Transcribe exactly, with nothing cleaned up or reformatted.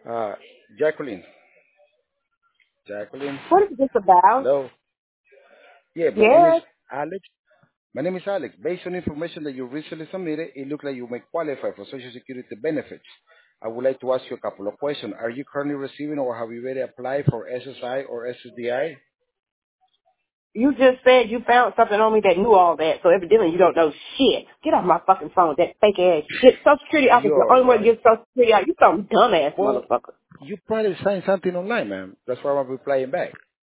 Uh, Jacqueline. Jacqueline. What is this about? Hello. Yeah, my name is Yes. Alex. My name is Alex. Based on information that you recently submitted, it looks like you may qualify for Social Security benefits. I would like to ask you a couple of questions. Are you currently receiving or have you already applied for S S I or S S D I? You just said you found something on me that knew all that, so evidently you don't know shit. Get off my fucking phone with that fake ass shit. Social Security office is the You're only way to right. get Social Security out. You some dumbass Well, motherfucker. you probably signed something online, man. That's why I'm replying back.